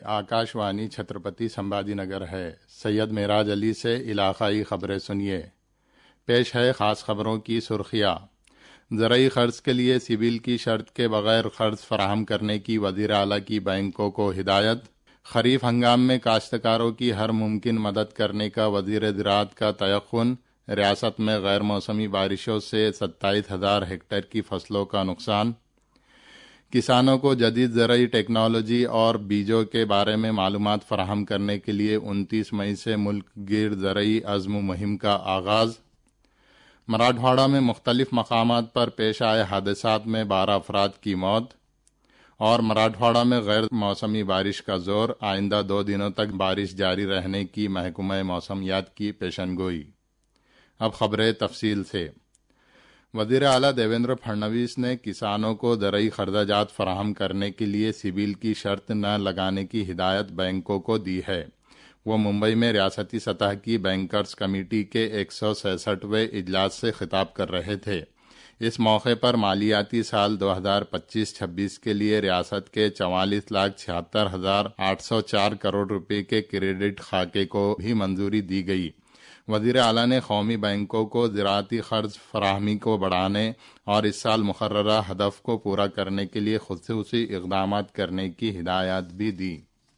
आकाशवाणी छत्रपति संभाजी नगर है। सैयद मेराज अली से इलाकाई खबरें सुनिए। पेश है खास खबरों की सुर्खियाँ। ज़रई क़र्ज़ के लिए सिबिल की शर्त के बगैर क़र्ज़ फराहम करने की वज़ीर आला की बैंकों को हिदायत। खरीफ हंगाम में काश्तकारों की हर मुमकिन मदद करने का वज़ीर ज़राअत का तयक़ुन। रियासत में गैर मौसमी बारिशों से 27,000 हेक्टेयर की फसलों का नुकसान। किसानों को जदीद ज़रई टेक्नोलॉजी और बीजों के बारे में मालूमात फराहम करने के लिए 29 मई से मुल्क गिर ज़रई अज़्म मुहिम का आगाज़। मराठवाड़ा में मुख्तलिफ मकामात पर पेश आए हादसात में 12 अफराद की मौत। और मराठवाड़ा में गैर मौसमी बारिश का जोर, आइंदा 2 दिनों तक बारिश जारी रहने की महकमा मौसमियात की पेशनगोई। अब खबरें तफसील से। वज़ीर आला देवेंद्र फडणवीस ने किसानों को ज़रई क़र्ज़ात फराहम करने के लिए सिबिल की शर्त न लगाने की हिदायत बैंकों को दी है। वो मुंबई में रियासती सतह की बैंकर्स कमेटी के 166वें इजलास से खिताब कर रहे थे। इस मौके पर मालियाती साल 2025-26 के लिए रियासत के 44,76,804 करोड़ रुपए के क्रेडिट खाके को भी मंजूरी दी गई। वज़ीर आला ने कौमी बैंकों को ज़राअती क़र्ज़ फराहमी को बढ़ाने और इस साल मुकर्ररा हदफ को पूरा करने के लिए खुसूसी इक़दामात करने की हिदायत भी दी।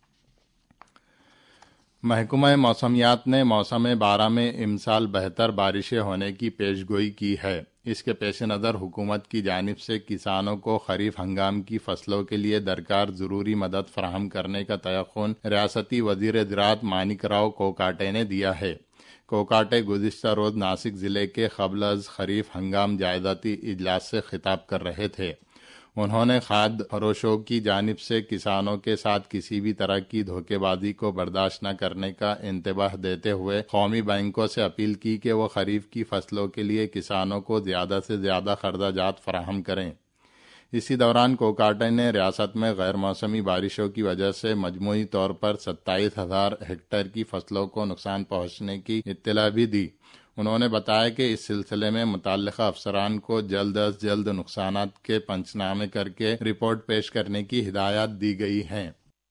महकमा मौसमियात ने मौसम 12 में इमसाल बेहतर बारिशें होने की पेशगोई की है। इसके पेश नज़र हुकूमत की जानिब से किसानों को खरीफ हंगाम की फसलों के लिए दरकार ज़रूरी मदद फराहम करने का तयक़ुन रियासती वज़ीर ज़राअत मानिक राव कोकाटे ने दिया है। कोकाटे गुज़िश्ता रोज़ नासिक ज़िले के क़ब्ल खरीफ हंगाम जायज़ाती इजलास से खिताब कर रहे थे। उन्होंने खाद्य फरोशों की जानिब से किसानों के साथ किसी भी तरह की धोखेबाजी को बर्दाश्त न करने का इंतबाह देते हुए कौमी बैंकों से अपील की कि वो खरीफ की फसलों के लिए किसानों को ज़्यादा से ज़्यादा क़र्ज़ात फराहम करें। इसी दौरान कोकाटे ने रियासत में गैर मौसमी बारिशों की वजह से मजमूई तौर पर 27,000 हेक्टेयर की फसलों को नुकसान पहुंचने की इत्तला भी दी। उन्होंने बताया कि इस सिलसिले में मुतल्लिक़ा अफसरान को जल्द अज जल्द नुकसानात के पंचनामे करके रिपोर्ट पेश करने की हिदायत दी गई है।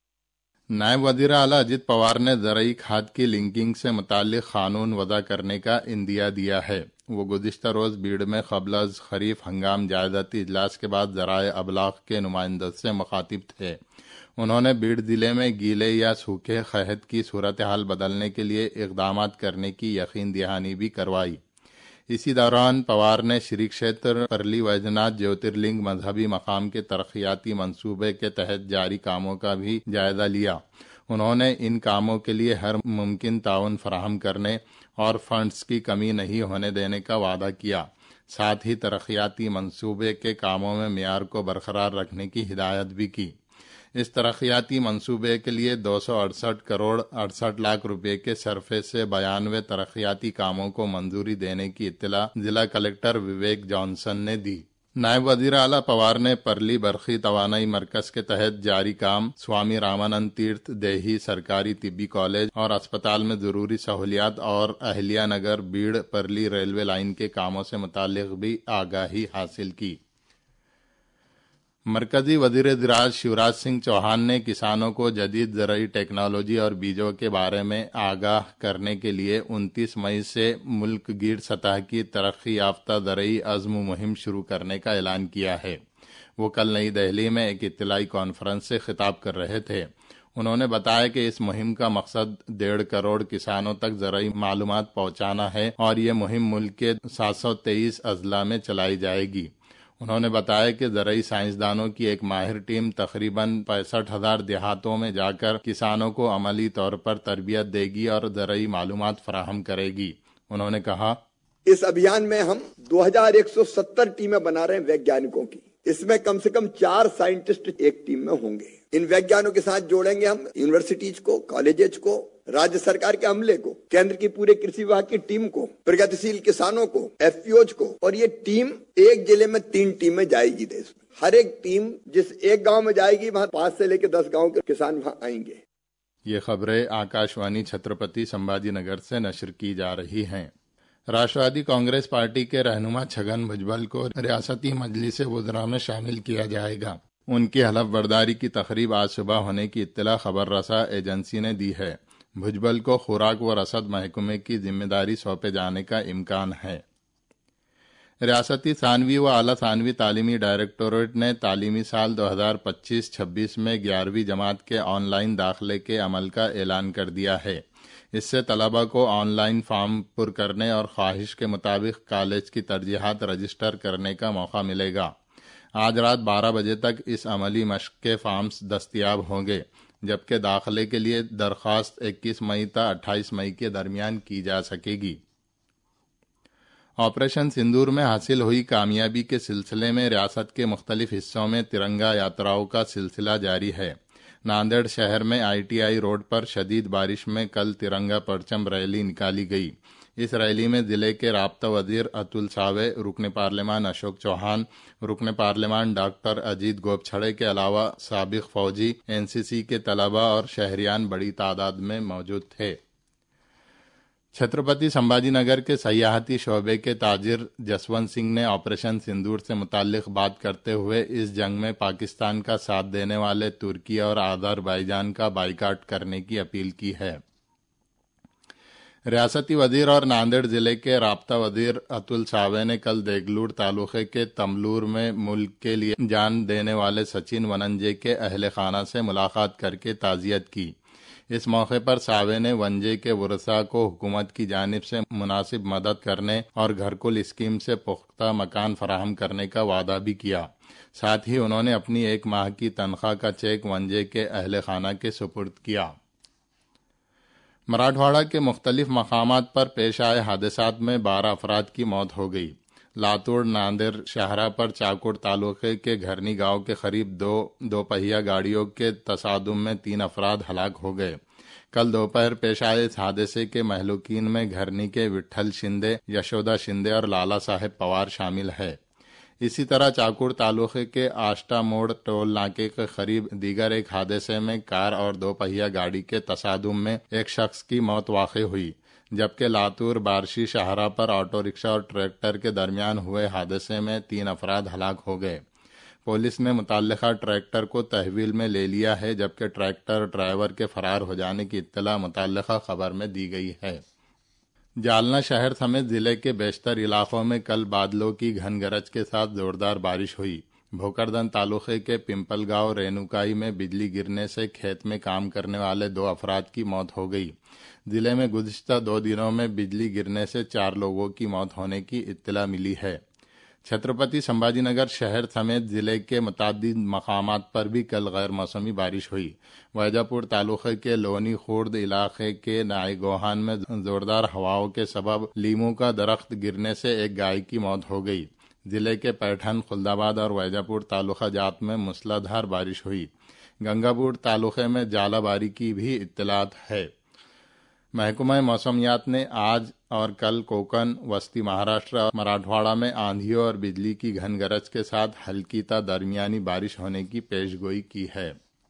नायब वज़ीर आला अजित पवार ने ज़रई खाद की लिंकिंग से मुताल्लिक़ कानून वज़ा करने का इंदिया दिया है। वो गुज़िश्ता रोज़ बीड़ में क़ब्ल खरीफ हंगाम जायज़ाती इजलास के बाद ज़राए अबलाग के नुमाइंदों से मुखातिब थे। उन्होंने बीड़ ज़िले में गीले या सूखे खहत की सूरत हाल बदलने के लिए इक़दामात करने की यकीन दहानी भी करवाई। इसी दौरान पवार ने श्री क्षेत्र परली वैजनाथ ज्योतिर्लिंग मजहबी मकाम के तरक्याती मंसूबे के तहत जारी कामों का भी जायजा लिया। उन्होंने इन कामों के लिए हर मुमकिन ताउन फराहम करने और फंड्स की कमी नहीं होने देने का वादा किया। साथ ही तरक्याती मंसूबे के कामों में मियार को बरकरार रखने की हिदायत भी की। इस तरक्याती मंसूबे के लिए 268 करोड़ 68 लाख रुपए के सरफे से 92 तरक्याती कामों को मंजूरी देने की इत्तला जिला कलेक्टर विवेक जॉनसन ने दी। नायब वज़ीर आला पवार ने परली बरखी तवानाई मरकज के तहत जारी काम, स्वामी रामानंद तीर्थ देही सरकारी तिब्बी कॉलेज और अस्पताल में ज़रूरी सहूलियात और अहलिया नगर बीड़ परली रेलवे लाइन के कामों से मुताल्लिक़ भी आगाही हासिल की। मरकजी वज़ीर ज़राअत शिवराज सिंह चौहान ने किसानों को जदीद ज़रई टेक्नोलॉजी और बीजों के बारे में आगाह करने के लिए 29 मई से मुल्क गिर सतह की तरक्की याफ्ता ज़रई अज़्म मुहिम शुरू करने का ऐलान किया है। वो कल नई दिल्ली में एक इत्तलाई कॉन्फ्रेंस से खिताब कर रहे थे। उन्होंने बताया कि इस मुहिम का मकसद 1.5 करोड़ किसानों तक ज़रई मालूमात पहुँचाना है और ये मुहिम मुल्क के 723 अजला में चलाई जाएगी। उन्होंने बताया कि ज़रई साइंसदानों की एक माहिर टीम तकरीबन 65,000 देहातों में जाकर किसानों को अमली तौर पर तरबियत देगी और ज़रई मालूमात फराहम करेगी। उन्होंने कहा, इस अभियान में हम 2170 टीमें बना रहे हैं वैज्ञानिकों की। इसमें कम से कम 4 साइंटिस्ट एक टीम में होंगे। इन वैज्ञानिकों के साथ जोड़ेंगे हम यूनिवर्सिटीज को, कॉलेजेस को, राज्य सरकार के अमले को, केंद्र की पूरे कृषि विभाग की टीम को, प्रगतिशील किसानों को, एफपीओज को, और ये टीम एक जिले में 3 टीमें जाएगी देश में। हर एक टीम जिस एक गांव में जाएगी वहां 5 से लेकर 10 गांव के किसान वहां आएंगे। ये खबरें आकाशवाणी छत्रपति संभाजी नगर से नशर की जा रही हैं। राष्ट्रवादी कांग्रेस पार्टी के रहनुमा छगन भुजबल को रियासती मजलिस वज़रा में शामिल किया जाएगा। ان کی حلف برداری کی تقریب آج صبح ہونے کی اطلاع خبر رساں ایجنسی نے دی ہے۔ بھجبل کو خوراک و رسد محکمے کی ذمہ داری سونپے جانے کا امکان ہے۔ ریاستی ثانوی و اعلیٰ ثانوی تعلیمی ڈائریکٹوریٹ نے تعلیمی سال 2025-26 میں 11ویں جماعت کے آن لائن داخلے کے عمل کا اعلان کر دیا ہے۔ اس سے طلبہ کو آن لائن فارم پر کرنے اور خواہش کے مطابق کالج کی ترجیحات رجسٹر کرنے کا موقع ملے گا۔ آج رات 12 بجے تک اس عملی مشق کے فارمز دستیاب ہوں گے، جبکہ داخلے کے لیے درخواست 21 مئی تا 28 مئی کے درمیان کی جا سکے گی۔ آپریشن سندور میں حاصل ہوئی کامیابی کے سلسلے میں ریاست کے مختلف حصوں میں ترنگا یاتراؤں کا سلسلہ جاری ہے۔ ناندیڑ شہر میں ITI روڈ پر شدید بارش میں کل ترنگا پرچم ریلی نکالی گئی۔ اس ریلی میں ضلع کے رابطہ وزیر اتل ساوے، رکن پارلیمان اشوک چوہان، رکن پارلیمان ڈاکٹر اجیت گوپچھڑے کے علاوہ سابق فوجی، NCC کے طلباء اور شہریان بڑی تعداد میں موجود تھے۔ چھترپتی سمبھاجی نگر کے سیاحتی شعبے کے تاجر جسونت سنگھ نے آپریشن سندور سے متعلق بات کرتے ہوئے اس جنگ میں پاکستان کا ساتھ دینے والے ترکی اور آذربائیجان کا بائیکاٹ کرنے کی اپیل کی ہے۔ ریاستی وزیر اور ناندیڑ ضلع کے رابطہ وزیر اتل ساوے نے کل دیگلور تعلقے کے تملور میں ملک کے لیے جان دینے والے سچن وننجے کے اہل خانہ سے ملاقات کر کے تعزیت کی۔ اس موقع پر ساوے نے ونجے کے ورثاء کو حکومت کی جانب سے مناسب مدد کرنے اور گھرکل اسکیم سے پختہ مکان فراہم کرنے کا وعدہ بھی کیا۔ ساتھ ہی انہوں نے اپنی 1 ماہ کی تنخواہ کا چیک ونجے کے اہل خانہ کے سپرد کیا۔ مراٹھواڑہ کے مختلف مقامات پر پیش آئے حادثات میں 12 افراد کی موت ہو گئی۔ لاتور ناندیڑ شاہراہ پر چاکوڑ تعلقے کے گھرنی گاؤں کے قریب دو پہیہ گاڑیوں کے تصادم میں 3 افراد ہلاک ہو گئے۔ کل دوپہر پیش آئے اس حادثے کے مہلوکین میں گھرنی کے وٹھل شندے، یشودا شندے اور لالا صاحب پوار شامل ہے۔ اسی طرح چاکوڑ تعلقے کے آشٹا موڑ ٹول ناکے کے قریب دیگر ایک حادثے میں کار اور 2 پہیہ گاڑی کے تصادم میں ایک شخص کی موت واقع ہوئی، جبکہ لاتور بارشی شاہراہ پر آٹو رکشہ اور ٹریکٹر کے درمیان ہوئے حادثے میں 3 افراد ہلاک ہو گئے۔ پولیس نے متعلقہ ٹریکٹر کو تحویل میں لے لیا ہے، جبکہ ٹریکٹر ڈرائیور کے فرار ہو جانے کی اطلاع متعلقہ خبر میں دی گئی ہے۔ جالنا شہر سمیت ضلع کے بیشتر علاقوں میں کل بادلوں کی گھن گرج کے ساتھ زوردار بارش ہوئی۔ بھوکردن تعلقے کے پمپل گاؤں رینوکائی میں بجلی گرنے سے کھیت میں کام کرنے والے 2 افراد کی موت ہو گئی۔ ضلع میں گزشتہ 2 دنوں میں بجلی گرنے سے 4 لوگوں کی موت ہونے کی اطلاع ملی ہے۔ چھترپتی سمبھاجی نگر شہر سمیت ضلع کے متعدد مقامات پر بھی کل غیر موسمی بارش ہوئی۔ ویجا پور تعلقے کے لونی خورد علاقے کے نائی گوہان میں زوردار ہواؤں کے سبب لیموں کا درخت گرنے سے ایک گائے کی موت ہو گئی۔ ضلع کے پیٹھن، خلدآباد اور ویجا پور تعلقہ جات میں موسلا دھار بارش ہوئی۔ گنگا پور تعلقے میں ژالہ باری کی بھی اطلاعات ہے۔ محکمہ موسمیات نے آج اور کل کوکن، وسطی مہاراشٹر اور مراٹھواڑہ میں آندھیوں اور بجلی کی گھن گرج کے ساتھ ہلکی تا درمیانی بارش ہونے کی پیش گوئی کی ہے۔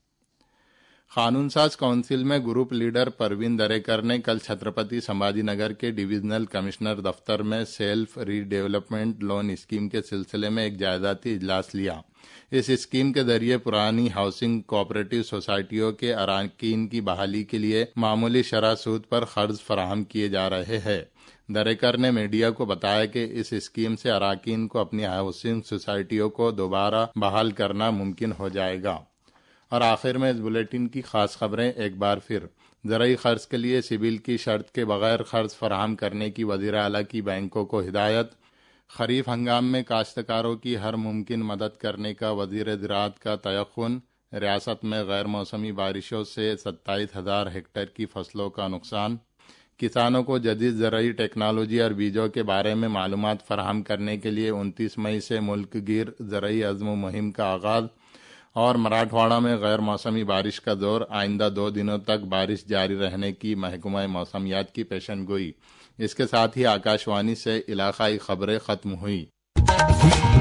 قانون ساز کونسل میں گروپ لیڈر پروین دریکر نے کل چھترپتی سمبھاجی نگر کے ڈویژنل کمشنر دفتر میں self redevelopment loan scheme کے سلسلے میں ایک جائزاتی اجلاس لیا۔ اس اسکیم کے ذریعے پرانی ہاؤسنگ کوآپریٹو سوسائٹیوں کے اراکین کی بحالی کے لیے معمولی شرح سود پر قرض فراہم کیے جا رہے ہیں۔ دریکر نے میڈیا کو بتایا کہ اس اسکیم سے اراکین کو اپنی ہاؤسنگ سوسائٹیوں کو دوبارہ بحال کرنا ممکن ہو جائے گا۔ اور آخر میں اس بلیٹن کی خاص خبریں ایک بار پھر۔ زرعی قرض کے لیے سبل کی شرط کے بغیر قرض فراہم کرنے کی وزیر اعلیٰ کی بینکوں کو ہدایت۔ خریف ہنگام میں کاشتکاروں کی ہر ممکن مدد کرنے کا وزیر زراعت کا تیقن۔ ریاست میں غیر موسمی بارشوں سے 27,000 ہیکٹر کی فصلوں کا نقصان۔ کسانوں کو جدید زرعی ٹیکنالوجی اور بیجوں کے بارے میں معلومات فراہم کرنے کے لیے 29 مئی سے ملک گیر زرعی عزم و مہم کا آغاز۔ اور مراٹھواڑہ میں غیر موسمی بارش کا دور، آئندہ 2 دنوں تک بارش جاری رہنے کی محکمہ موسمیات کی پیشن گوئی۔ اس کے ساتھ ہی آکاشوانی سے علاقائی خبریں ختم ہوئی۔